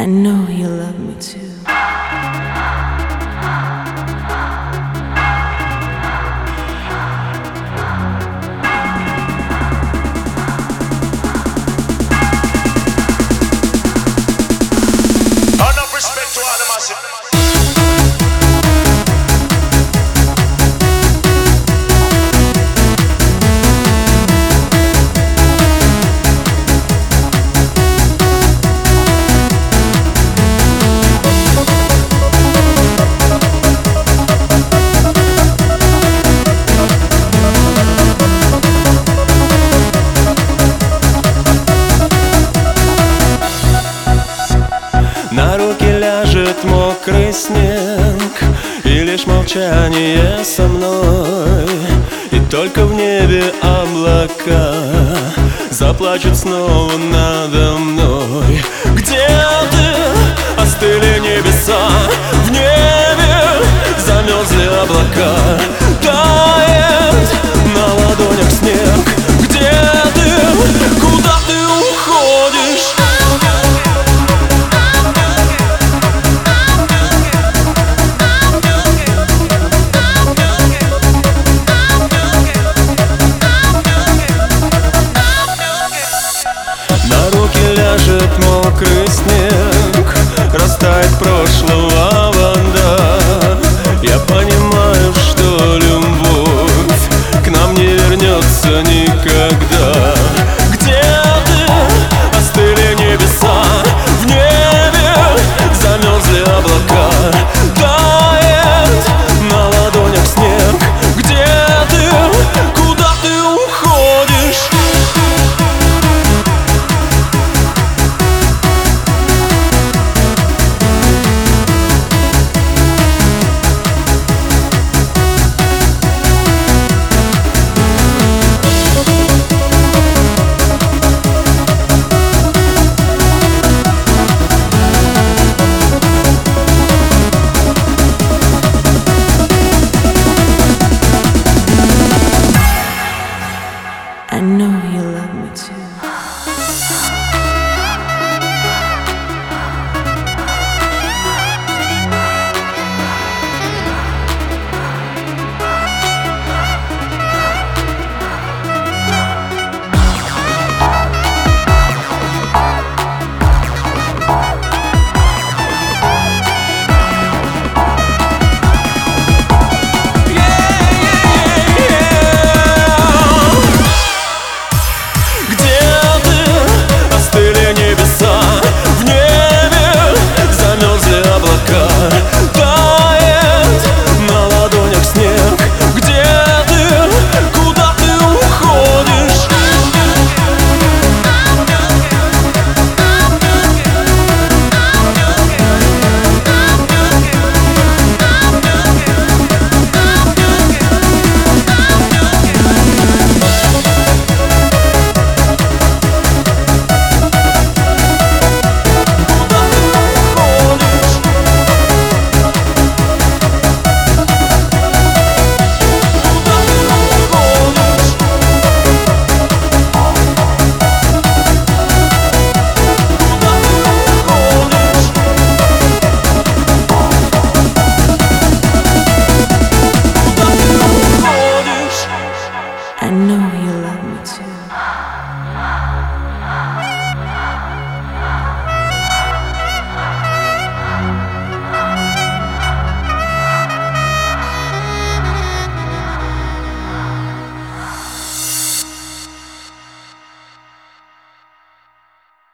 I know you love me too. На руки ляжет мокрый снег, и лишь молчание со мной. И только в небе облака заплачут снова надо мной. Где ты? Остыли небеса, в небе замерзли облака. Тает на ладонях снег. Где ты? Куда ты уходишь? На руки ляжет мокрый снег, растает прошлого